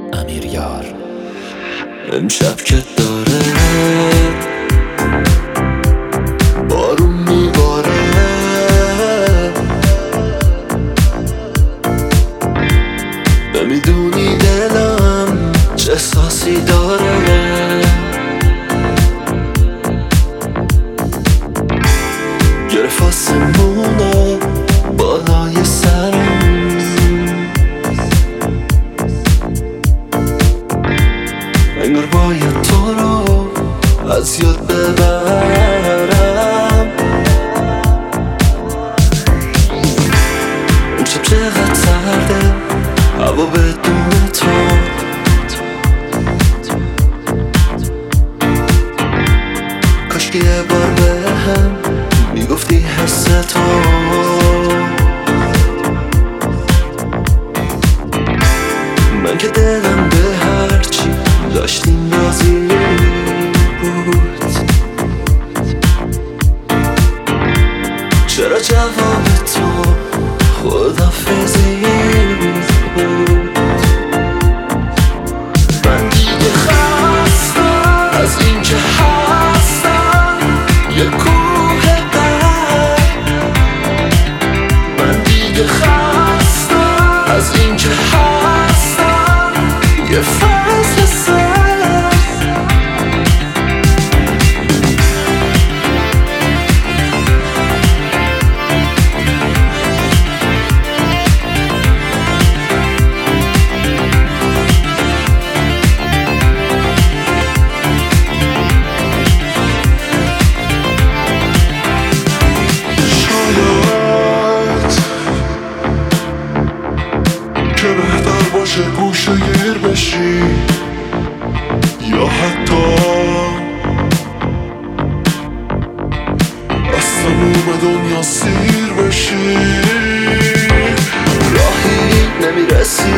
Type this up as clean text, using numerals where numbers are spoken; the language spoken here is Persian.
امیریار. امشب که داره بارون میباره، نمیدونی دلم چه احساسی داره. گرفت آسمونه بالای سرم، انگار باید تو رو از یاد ببرم. امشب چقدر سرده هوا بدون تو، کاشکی یه بار بهم میگفتی حس تو. من که دلم به هرچی داشتیم راضی بود، چرا جواب تو خداحافظی بود؟ من دیگه خستم از این که هستم یه کوه قلب. من دیگه خستم از این که هستم یه فصل سر. که بهتر باشه گوشه گیر بشی، یا حتی از تموم دنیا سیر بشی. راهی نمیرسی